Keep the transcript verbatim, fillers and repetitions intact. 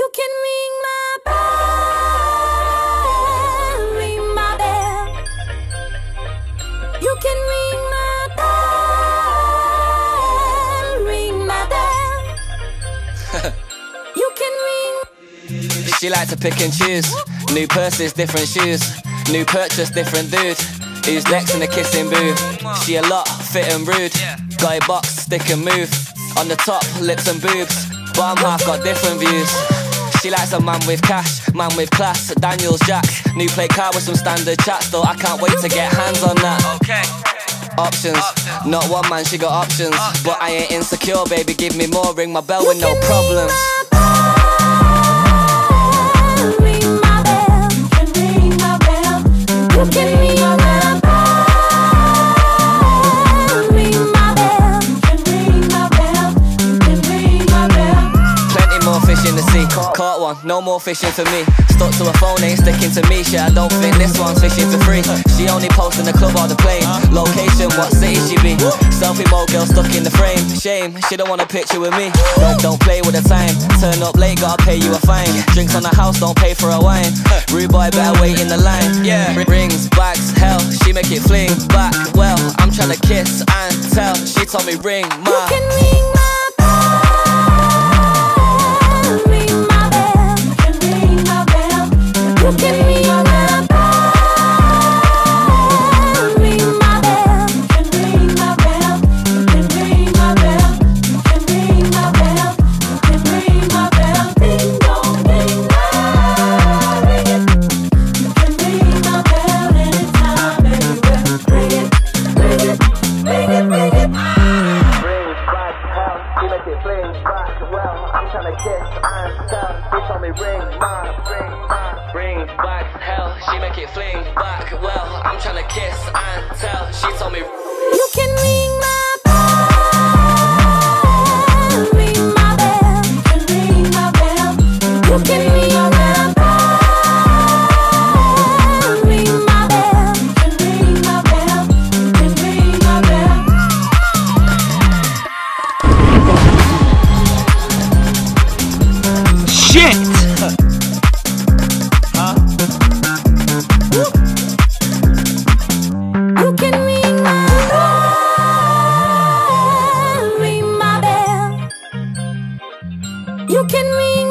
You can ring my bell, ring my bell. You can ring my bell, ring my bell. You can ring. She like to pick and choose. New purses, different shoes. New purchase, different dude. Who's next in the kissing booth? She a lot, fit and rude. Got a box, stick and move. On the top, lips and boobs. Bottom half got different views. She likes a man with cash, man with class. Daniels Jacks, new plate car with some standard chats. Though I can't wait to get hands on that. Okay. Options, not one man, she got options. But I ain't insecure, baby, give me more. Ring my bell with no problems. Ring my bell, you can ring my bell. You can ring my bell. In the sea, caught one, no more fishing for me. Stuck to a phone, ain't sticking to me. Shit, I don't think this one's fishing for free. She only posts in the club or the plane. Location, what city she be? Selfie mode girl stuck in the frame. Shame, she don't want a picture with me. Don't, don't play with the time. Turn up late, gotta pay you a fine. Drinks on the house, don't pay for a wine. Rude boy, better wait in the line. Yeah, rings, bags, hell, she make it fling back. Well, I'm trying to kiss and tell. She told me ring my. You can ring my. You can ring my bell, ring my bell. You can ring my bell, you can ring my bell. You can ring my bell, you can ring my bell. Ding dong, ding dong, ring it. You can ring my bell anytime, anywhere. Ring it, ring it, ring it, ring it. Ring back, hell, she make it fling back. Well, I'm trying to kiss and tell. She told me ring my, ring my. Ring back, hell, she make it fling back. Well, I'm tryna kiss and tell. She told me you can ring my bell, ring my bell. You can ring my bell. You can ring my bell, ring my bell. You can ring my bell. You can ring my bell. Shit! You can ring my bell, ring my bell. You can ring